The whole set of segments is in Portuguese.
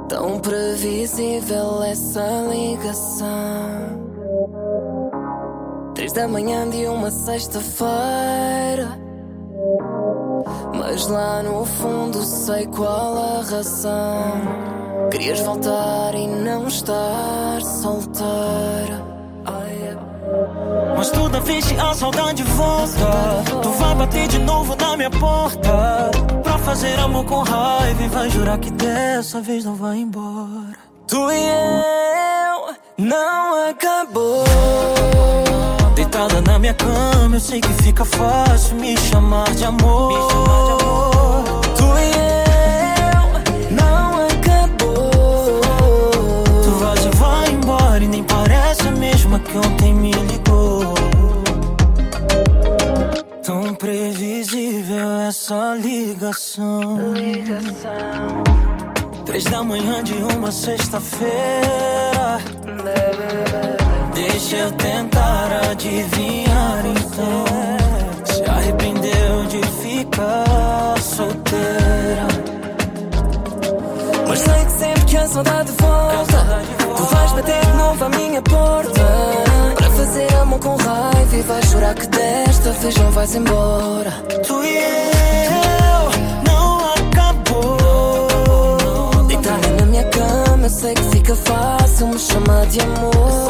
Tão previsível essa ligação. 3 da manhã de uma sexta-feira, mas lá no fundo sei qual a razão. Querias voltar e não estar solteira. Mas toda vez que a saudade volta, tu vai bater de novo na minha porta pra fazer amor com raiva e vai jurar que dessa vez não vai embora. Tu e eu não acabou. Deitada na minha cama, eu sei que fica fácil me chamar de amor. Tu e eu não acabou. Tu vais e vai embora e nem parece a mesma que ontem me ligou. Tão previsível essa ligação. 3 da manhã de uma sexta-feira. Deixa eu tentar adivinhar então. Se arrependeu de ficar solteira. Mas sei que sempre que a saudade volta, tu vais bater de novo à minha porta para fazer amor com raiva e vais jurar que desta vez não vais embora. Tu e eu não acabou. Deitada na minha cama, eu sei que fica fácil me chamar de amor.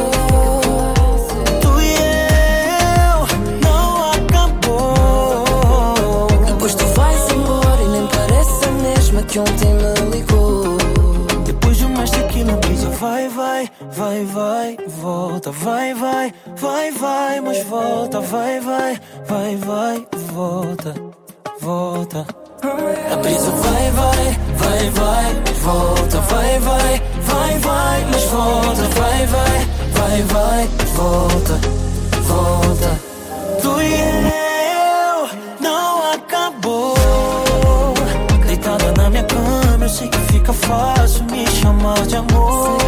Tu e eu não acabou. Depois tu vais embora e nem parece a mesma que ontem me ligou. Depois de mais tequila, brisa vai, vai, vai, vai, volta, vai, vai, vai, vai, mas volta, vai, vai, vai, vai, volta, volta. A brisa vai, vai, vai, vai, volta, vai, vai, vai, vai, mas volta, vai, vai, vai, vai, volta, volta. Tu e eu não acabou. Deitada na minha cama, eu sei que fica fácil me chamar de amor.